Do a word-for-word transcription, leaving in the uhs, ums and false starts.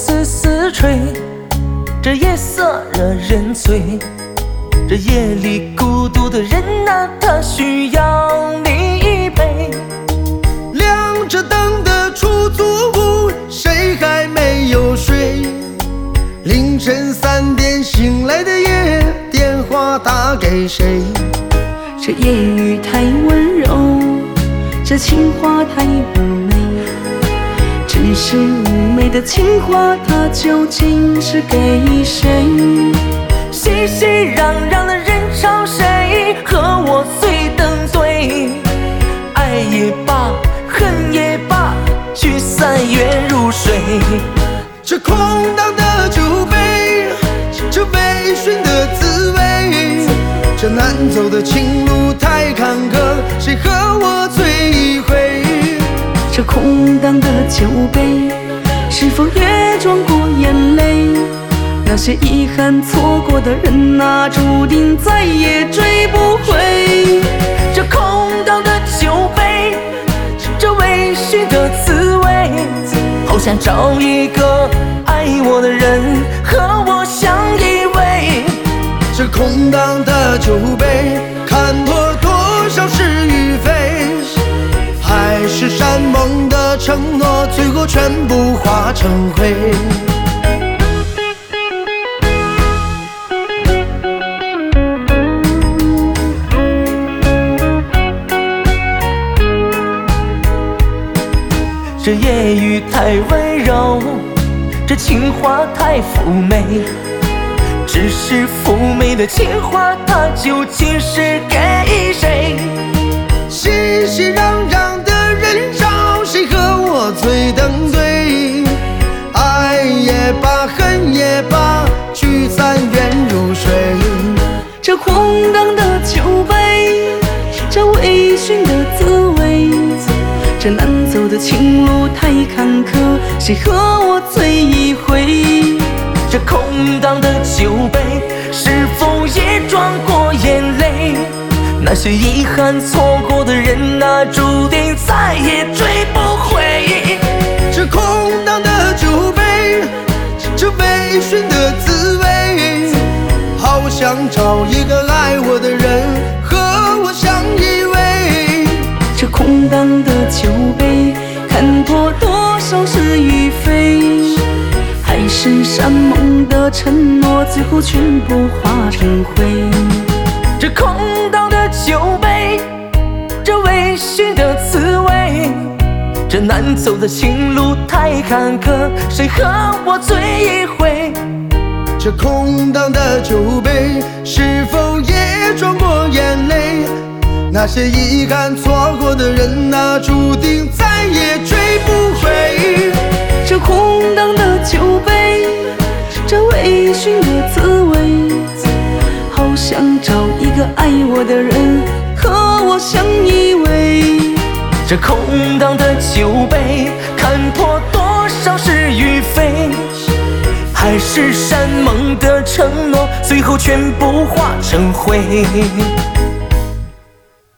丝丝吹，这夜色惹人醉。这夜里孤独的人啊，他需要你一陪。 亮着灯的出租屋，谁还没有睡？凌晨三点醒来的夜，电话打给谁？ 这夜雨太温柔，这情话太妩媚。只是妩媚的情话，它究竟是给谁？ 熙熙攘攘的人潮，谁和我最登对？爱也罢，恨也罢，聚散愿入水。 这空荡的酒杯，这微醺的滋味，这难走的情路太坎坷，谁和我醉一回？ 这空荡的酒杯，是否也装过眼泪？那些遗憾错过的人啊，注定再也追不回。 这空荡的酒杯，这微醺的滋味，好想找一个爱我的人和我相依偎。 这空荡的酒杯，看破多少是与非，海誓山盟的承诺，最后全部化成灰。 这夜雨太温柔，这情话太妩媚。只是妩媚的情话，它究竟是给谁？ 熙熙攘攘的人潮，谁和我最登对？爱也罢，恨也罢，聚散愿入水。 这空荡的酒杯，这微醺的滋味，这难走的情路太坎坷，谁和我醉一回？ 这空荡的酒杯，是否也装过眼泪？那些遗憾错过的人啊，注定再也追不回。 这空荡的酒杯，这微醺的滋味，好想找一个爱我的人和我相依偎。 这空荡的酒杯，看破多少是与非，海誓山盟的承诺，最后全部化成灰。 这空荡的酒杯，这微醺的滋味，这难走的情路太坎坷，谁和我醉一回？ 这空荡的酒杯，是否也装过眼泪？那些遗憾错过的人啊，注定再也追不回。 这空荡的酒杯，这微醺的滋味，好想找一个爱我的人和我相依偎。 这空荡的酒杯，看破多少是与非，海誓山盟的承诺，最后全部化成灰。